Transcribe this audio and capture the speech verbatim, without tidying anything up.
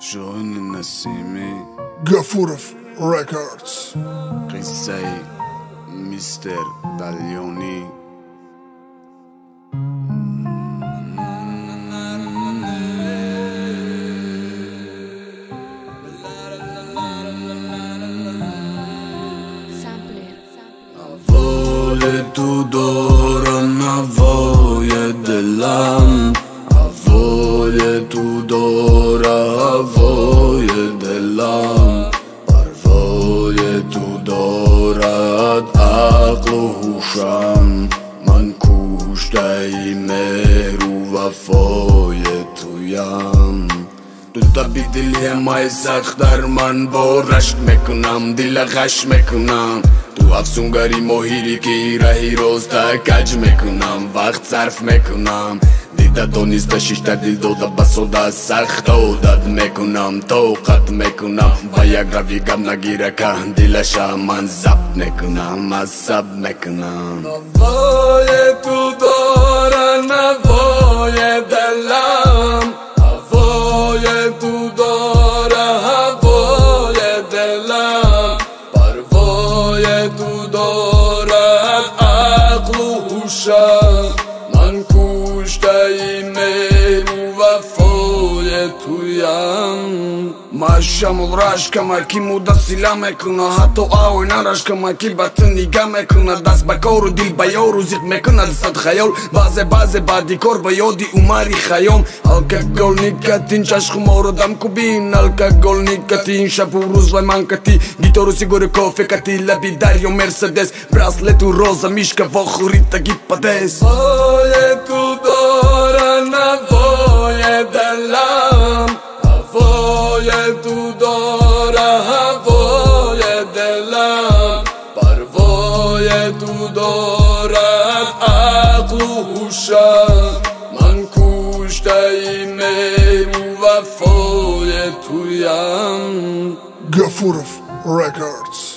شاهین نسیمی گفورف رکوردز قصه میستر دلیونی هوای تو دارم هوای دلم هوای تو داره هوای دلم پروای تو دارد عقل و هوشم من کشته ای مهر و وفای تویم تو تبی دلی مای سخت در من با رشک میکنم دل غش میکنم تو افسونگری ماهیری که رهی روز تا کج میکنم وقت صرف میکنم دیده دانسته شیشته دل داده بساده سخت عادت میکنم طاقت میکنم و یک روی گم نگیره که دلشم من ضبط میکنم عصب میکنم هوای تو داره هوای دلم هوای تو داره هوای دلم پروای تو دارد عقل و هوشم من کشته ای مهر و وفای تویم ماشم رشک کمکی مودا سیلا میکنه حتی آوینا رشک کمکی بطن نگاه میکنه دست به کار و دل به یار و زیق میکنه دست خیال بعضه بعضه بعدی کار به یادی عمری خیام الکگل نیکتین چشق ما رو دم کبین الکگل نیکتین شب و روز و من کتی گیتار و سیگار کافه کتی لبی دریا مرسدس براسلت و روزا میشکه و خوری تگی پدس هوای تو دارن هوای دلم هوای تو داره هوای دلم پروای تو دارد عقل و هوشم من کشته ای مهر و وفای تویم گفورف رکوردز